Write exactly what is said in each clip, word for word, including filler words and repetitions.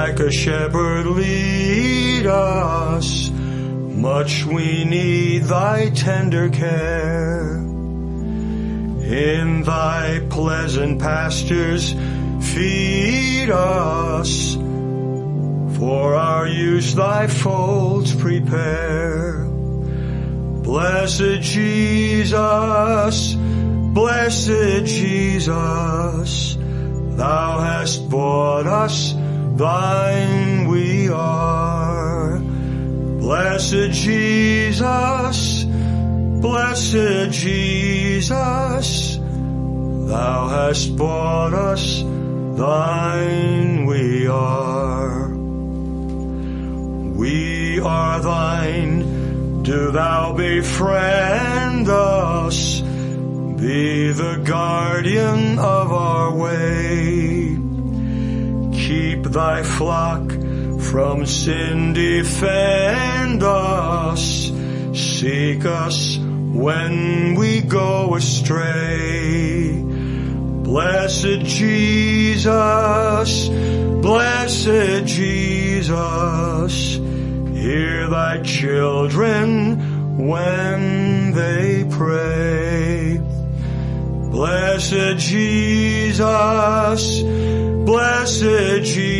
like a shepherd lead us. Much we need thy tender care. In thy pleasant pastures feed us. For our use thy folds prepare. Blessed Jesus, blessed Jesus, thou hast bought us, thine we are. Blessed Jesus, blessed Jesus, thou hast bought us, thine we are. We are thine, do thou befriend us, be the guardian of our way. Keep thy flock from sin, defend us, seek us when we go astray. Blessed Jesus, blessed Jesus, hear thy children when they pray. Blessed Jesus, blessed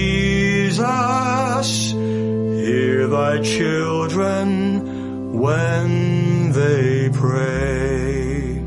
Jesus, hear thy children when they pray.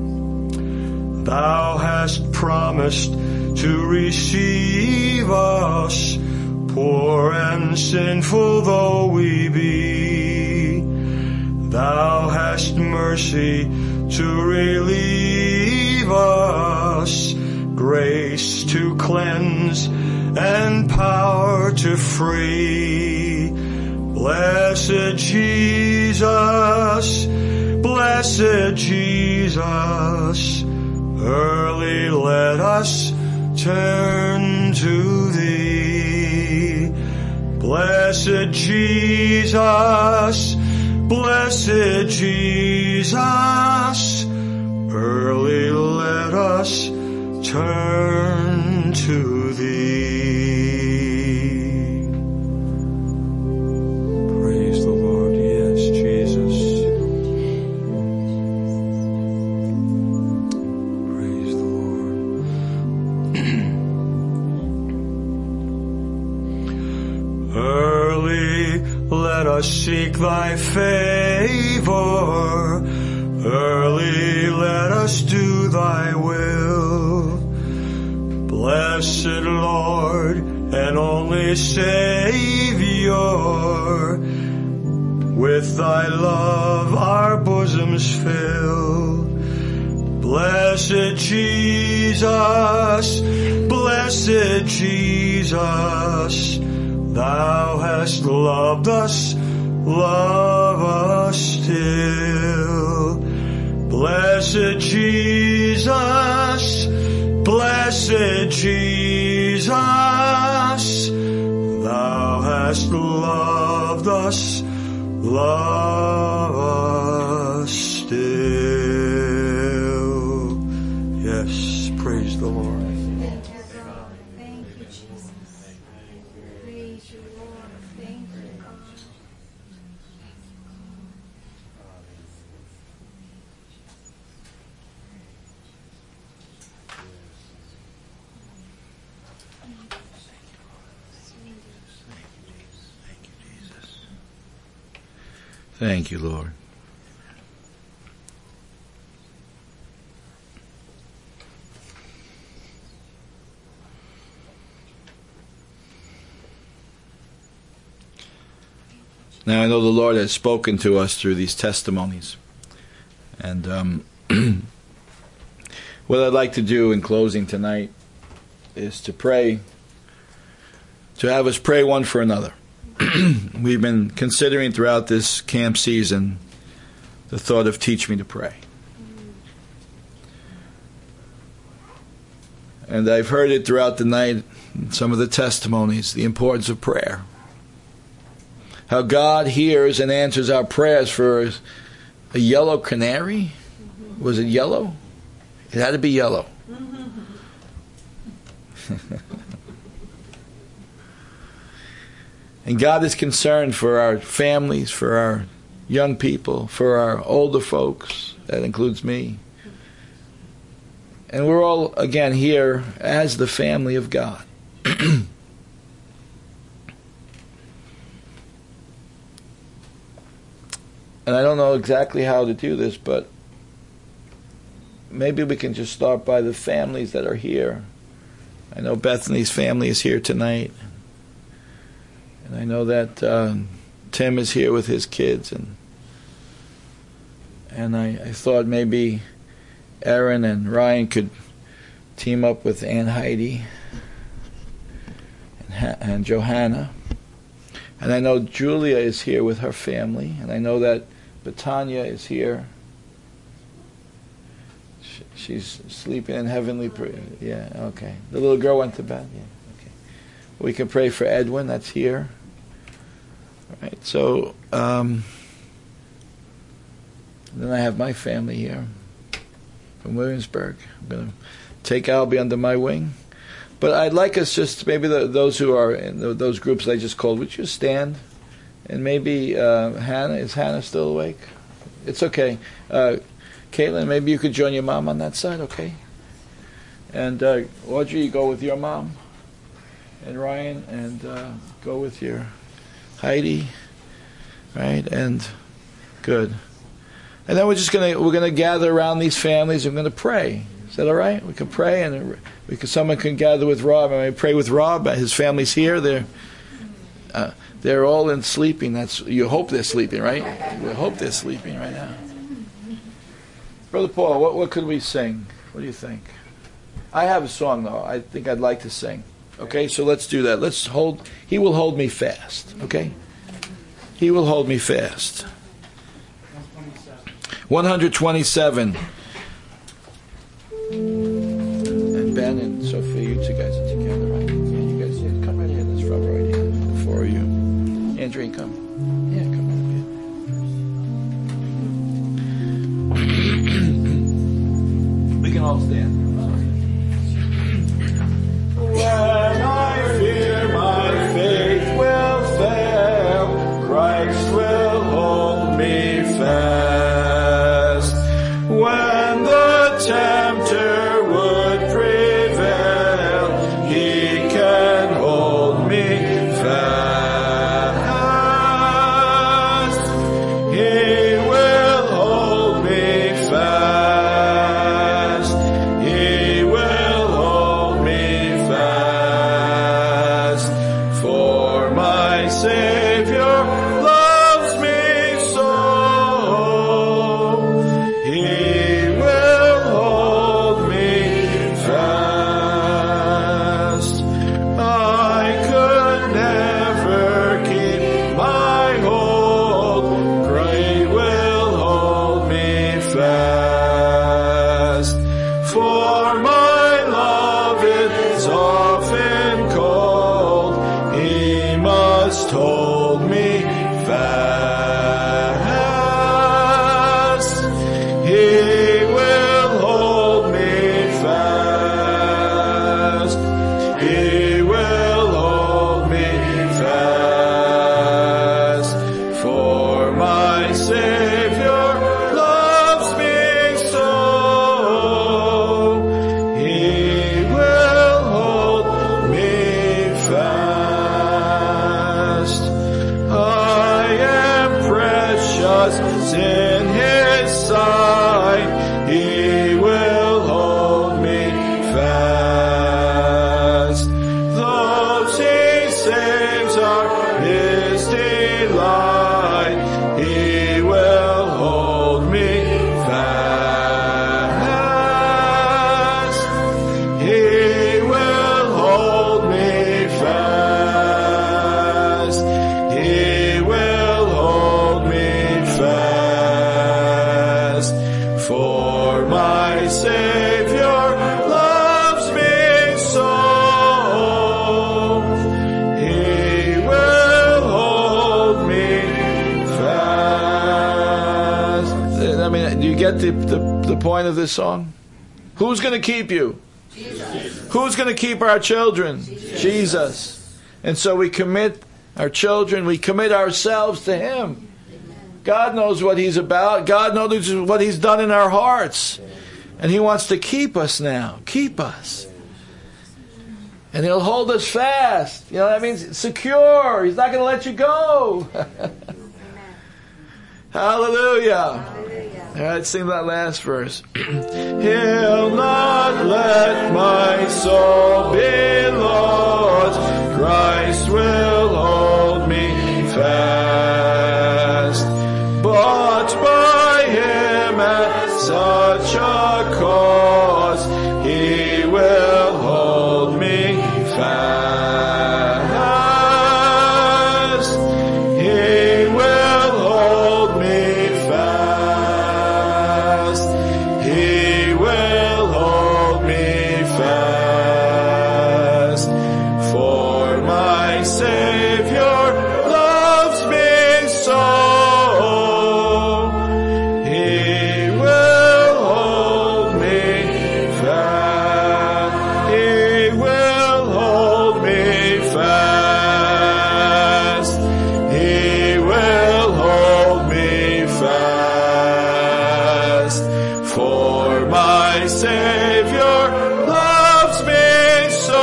Thou hast promised to receive us, poor and sinful though we be. Thou hast mercy to relieve us, grace to cleanse and power to free. Blessed Jesus, blessed Jesus, early let us turn to thee. Blessed Jesus, blessed Jesus, early let us turn to thee. Praise the Lord. Yes, Jesus. Praise the Lord. Early let us seek thy favor. Early let us do thy will. Blessed Lord and only Savior, with thy love our bosoms fill. Blessed Jesus, blessed Jesus, thou hast loved us, love us still. Blessed Jesus, blessed Jesus, thou hast loved us, love us still. Yes, praise the Lord. Thank you, Jesus. Praise you, Lord. Thank you, God. Thank you, Lord. Now I know the Lord has spoken to us through these testimonies. And um, what I'd like to do in closing tonight is to pray, to have us pray one for another. We've been considering throughout this camp season the thought of teach me to pray. And I've heard it throughout the night in some of the testimonies, the importance of prayer. How God hears and answers our prayers for a yellow canary. Was it yellow? It had to be yellow. And God is concerned for our families, for our young people, for our older folks. That includes me. And we're all, again, here as the family of God. And I don't know exactly how to do this, but maybe we can just start by the families that are here. I know Bethany's family is here tonight. And I know that uh, Tim is here with his kids. And and I, I thought maybe Aaron and Ryan could team up with Aunt Heidi and, ha- and Johanna. And I know Julia is here with her family. And I know that Betania is here. She, she's sleeping in heavenly prayer. Yeah, okay. The little girl went to bed. Yeah, okay. We can pray for Edwin, that's here. All right, so um, then I have my family here from Williamsburg. I'm going to take Albie under my wing. But I'd like us just, maybe the, those who are in the, those groups I just called, would you stand? And maybe uh, Hannah, is Hannah still awake? It's okay. Uh, Caitlin, maybe you could join your mom on that side, okay? And uh, Audrey, you go with your mom. And Ryan, and uh, go with your Heidi, right? And good. And then we're just gonna we're gonna gather around these families. And we're gonna pray. Is that all right? We can pray, and we can, someone can gather with Rob. I mean, pray with Rob. His family's here. They're uh, they're all in sleeping. That's you hope they're sleeping, right? You hope they're sleeping right now. Brother Paul, what what could we sing? What do you think? I have a song though. I think I'd like to sing. Okay, so let's do that. Let's hold. He will hold me fast. Okay, He will hold me fast. one hundred twenty-seven. And Ben and Sophia, you two guys are together, right? Yeah, you guys, yeah, come right here. This front right here. The four of you. Andrea, come. Yeah, come right here. We can all stand. When I fear my faith will fail, Christ will hold me fast. When the tempter would prevail, he can hold me fast. He will hold me fast. He will hold me fast. For my Savior loves me so. He will hold me fast. I could never keep my hold. Great will hold me fast. For my love is often cold. He must hold me fast. He will hold me fast. He will hold me fast. For my Savior loves me so. He will hold me fast. I am precious in His sight. He will hold me fast. Those He saves are His delight. He will hold me fast. He will hold me fast. He will hold me fast. For my Savior loves me so. He will hold me fast. I mean, do you get the, the, the point of this song? Who's going to keep you? Jesus. Who's going to keep our children? Jesus. Jesus. And so we commit our children. We commit ourselves to Him. God knows what He's about. God knows what He's done in our hearts. And He wants to keep us now. Keep us. And He'll hold us fast. You know, that means secure. He's not going to let you go. Hallelujah. Hallelujah. All right, sing that last verse. He'll not let my soul be lost. Christ will hold me fast. Bought by Him at such a cost, He will hold me fast. He will hold me fast. He will hold me fast. For my Savior loves me so. He will hold me fast. He will hold me fast. He will hold me fast. For my Savior loves me so.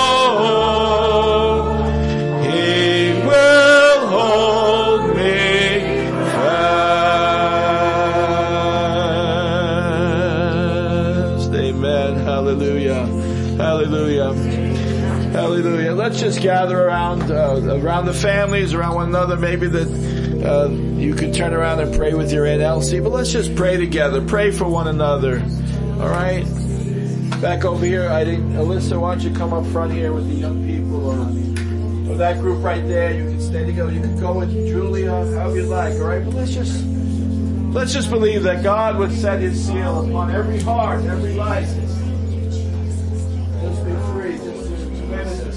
He will hold me fast. Amen. Hallelujah. Hallelujah. Hallelujah. Let's just gather around, uh, around the families, around one another. Maybe that uh, you could turn around and pray with your Aunt Elsie. But let's just pray together. Pray for one another. All right? Back over here, I think, Alyssa, why don't you come up front here with the young people, or, or that group right there. You can stay together. You can go with Julia, however you like. All right? But let's just let's just believe that God would set His seal upon every heart, every life. Just be free. Just, just commit it.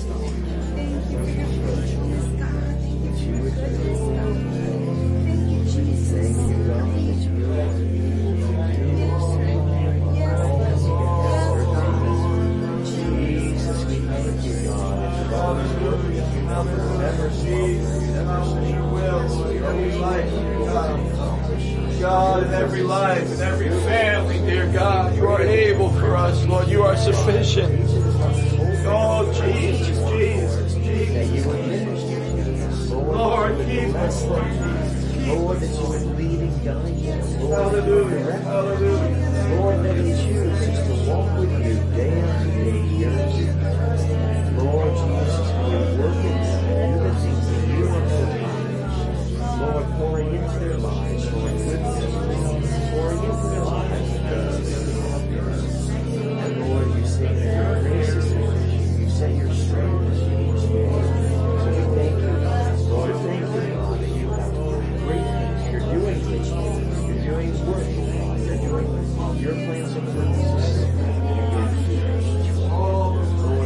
God, in every life, in every family, dear God, you are able for us, Lord. You are sufficient. Oh, Jesus, Jesus, Jesus. Lord, keep us. Lord, that you would lead and guide us. Hallelujah, hallelujah. Lord, that you choose us to walk with you day after day, year after year. Lord Jesus, we work in them and do the things that you want to do. Lord, pouring into their lives, Lord, goodness, pouring into their lives. And Lord, you say that your grace is sufficient. You say your strength is yours. So we thank you, Lord, thank you, God, that you have great things. You're doing things. You're doing work, God. You're doing your plans and purposes. You're doing all the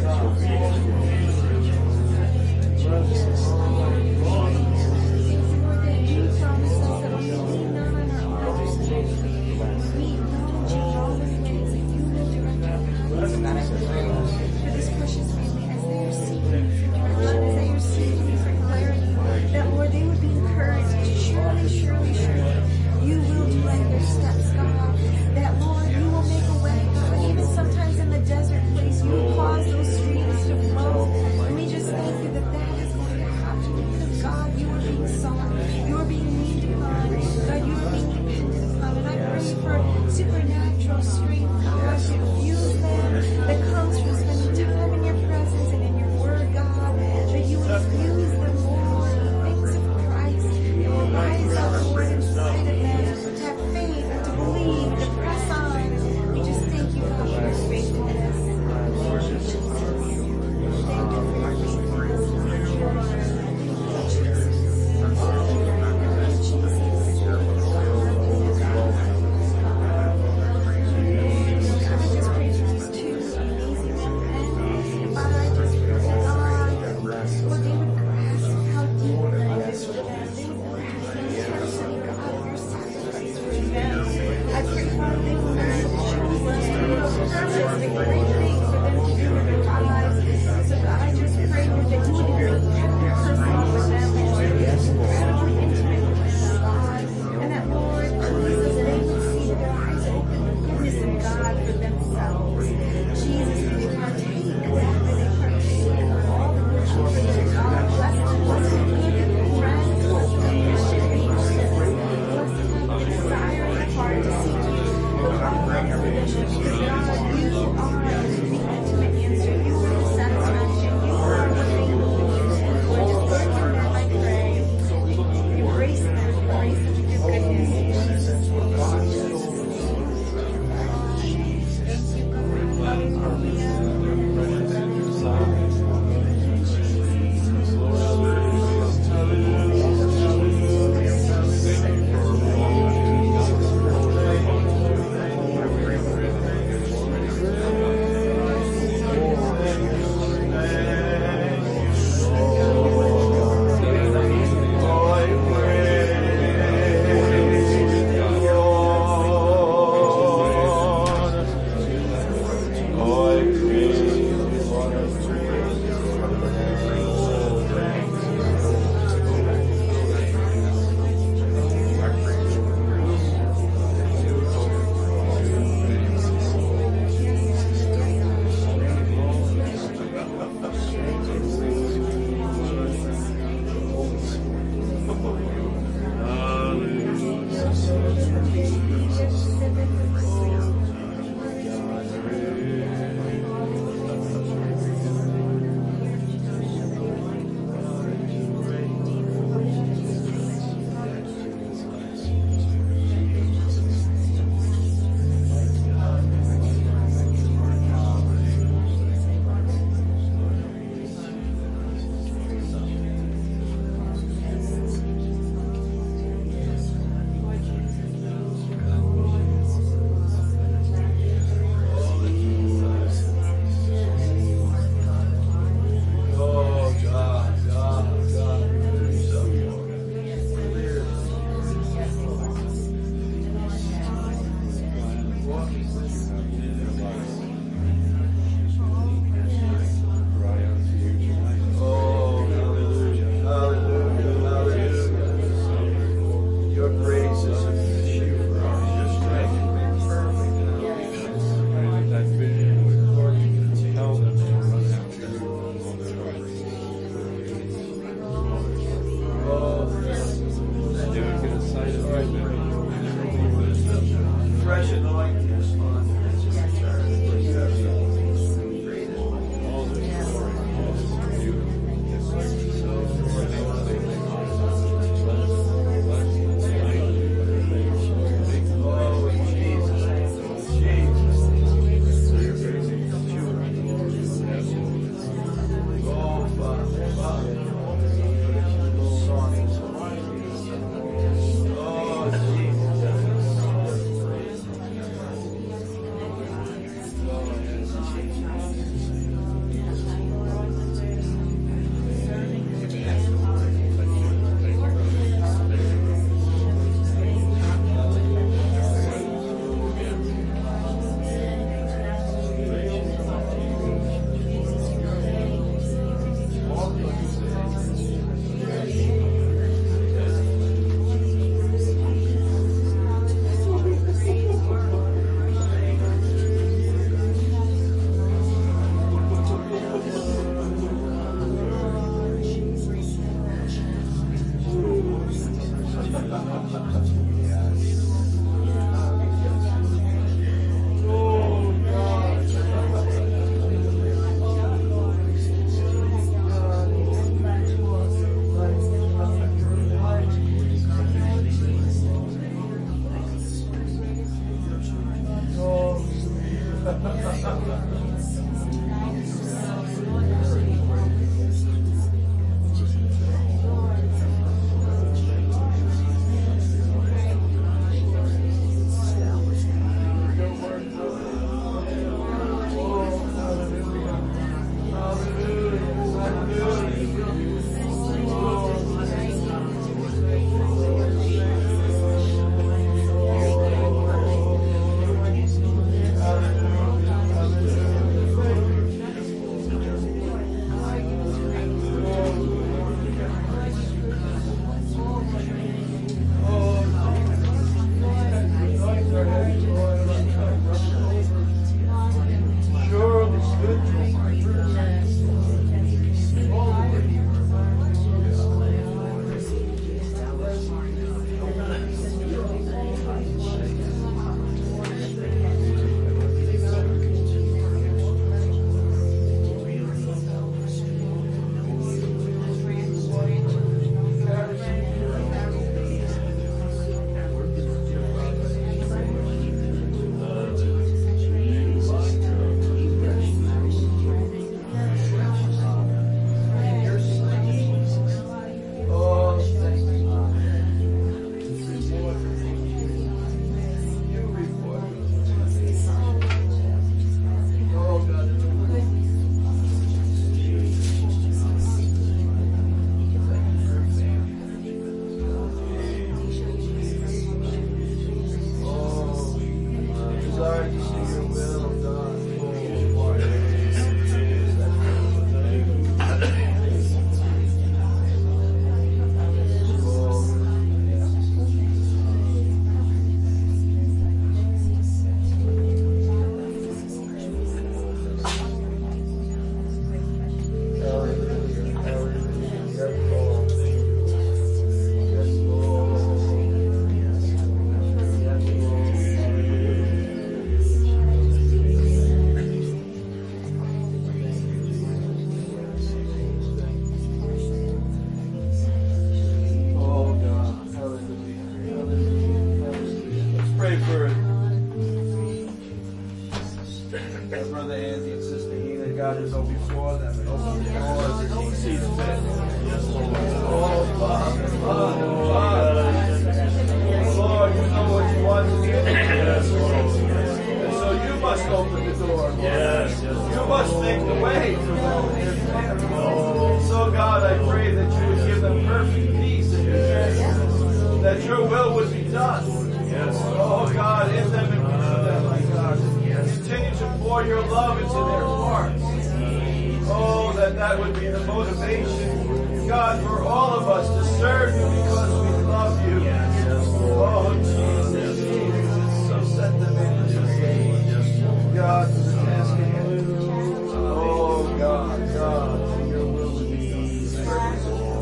done. Oh God, in them and through them, my God. Continue to pour your love into their hearts. Oh, that that would be the motivation, God, for all of us to serve you because we love you. Oh, Jesus, Jesus, so set them in this day, God, for the task ahead. Oh, God, God, for your will to be done.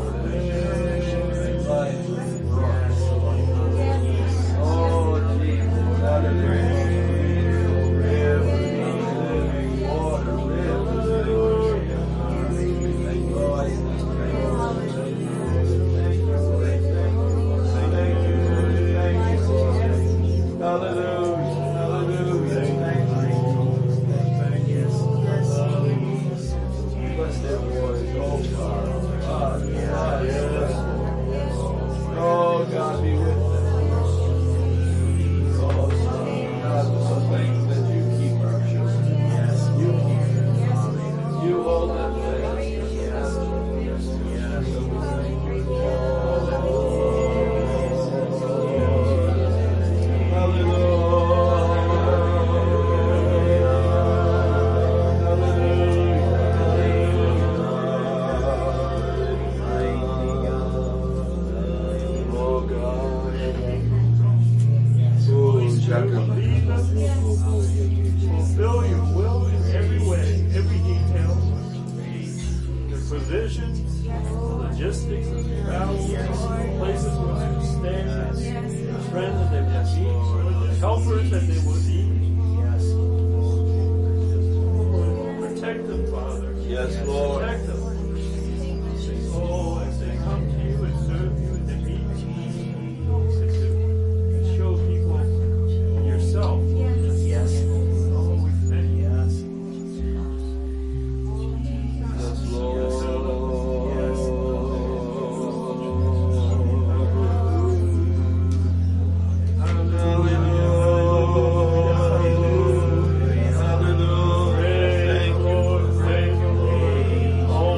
Life. Oh, Jesus, hallelujah. Oh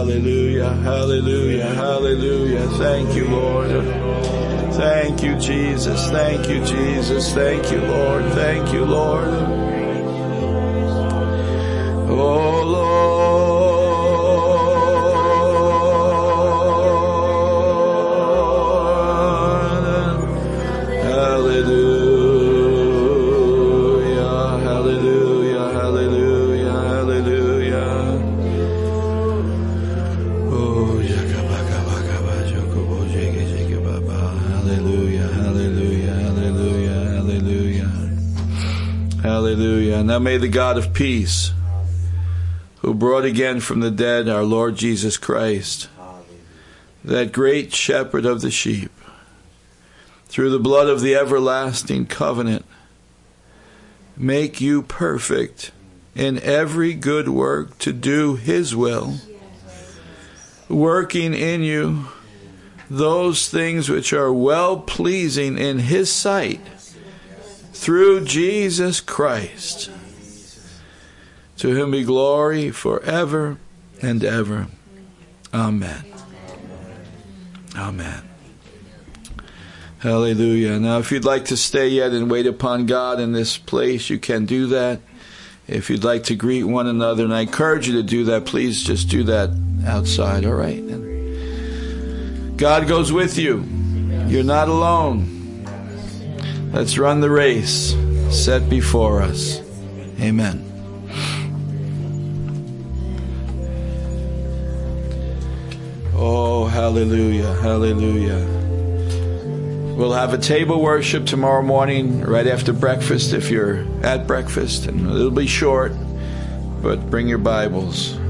hallelujah, hallelujah, hallelujah. Thank you, Lord. Thank you, Jesus. Thank you, Jesus. Thank you, Lord. Thank you, Lord. Oh, Lord. Hallelujah. Now may the God of peace, who brought again from the dead our Lord Jesus Christ, that great shepherd of the sheep, through the blood of the everlasting covenant, make you perfect in every good work to do His will, working in you those things which are well-pleasing in His sight, through Jesus Christ, to whom be glory forever and ever. Amen. Amen. Hallelujah. Now, if you'd like to stay yet and wait upon God in this place, you can do that. If you'd like to greet one another, and I encourage you to do that, please just do that outside, all right? And God goes with you. You're not alone. Let's run the race set before us. Amen. Oh, hallelujah, hallelujah. We'll have a table worship tomorrow morning right after breakfast if you're at breakfast, and it'll be short, but bring your Bibles.